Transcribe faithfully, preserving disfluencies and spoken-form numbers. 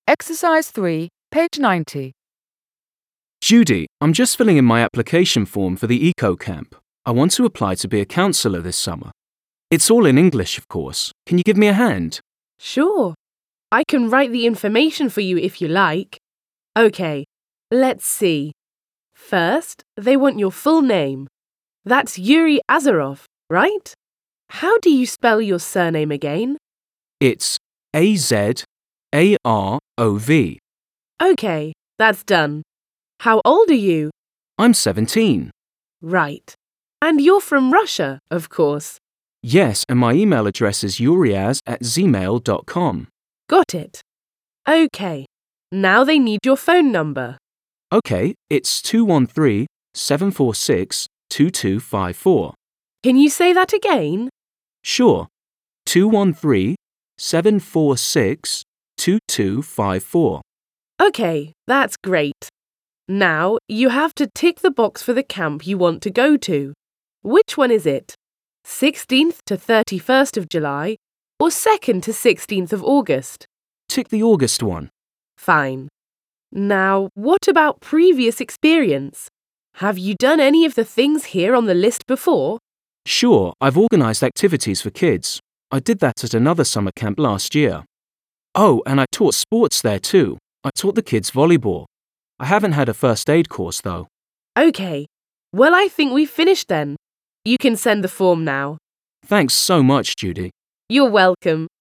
Exercise three, page ninety. Judy, I'm just filling in my application form for the Eco Camp. I want to apply to be a counsellor this summer. It's all in English, of course. Can you give me a hand? Sure. I can write the information for you if you like. OK, let's see. First, they want your full name. That's Yuri Azarov, right? How do you spell your surname again? It's A Z A R O V. OK, that's done. How old are you? I'm seventeen. Right. And you're from Russia, of course. Yes, and my email address is uriaz at zmail dot com. Got it. OK. Now they need your phone number. OK, it's two one three, seven four six, two two five four. Can you say that again? Sure. two one three, seven four six, two two five four. OK, that's great. Now, you have to tick the box for the camp you want to go to. Which one is it? sixteenth to thirty-first of July or second to sixteenth of August? Tick the August one. Fine. Now, what about previous experience? Have you done any of the things here on the list before? Sure, I've organised activities for kids. I did that at another summer camp last year. Oh, and I taught sports there too. I taught the kids volleyball. I haven't had a first aid course though. OK. Well, I think we've finished then. You can send the form now. Thanks so much, Judy. You're welcome.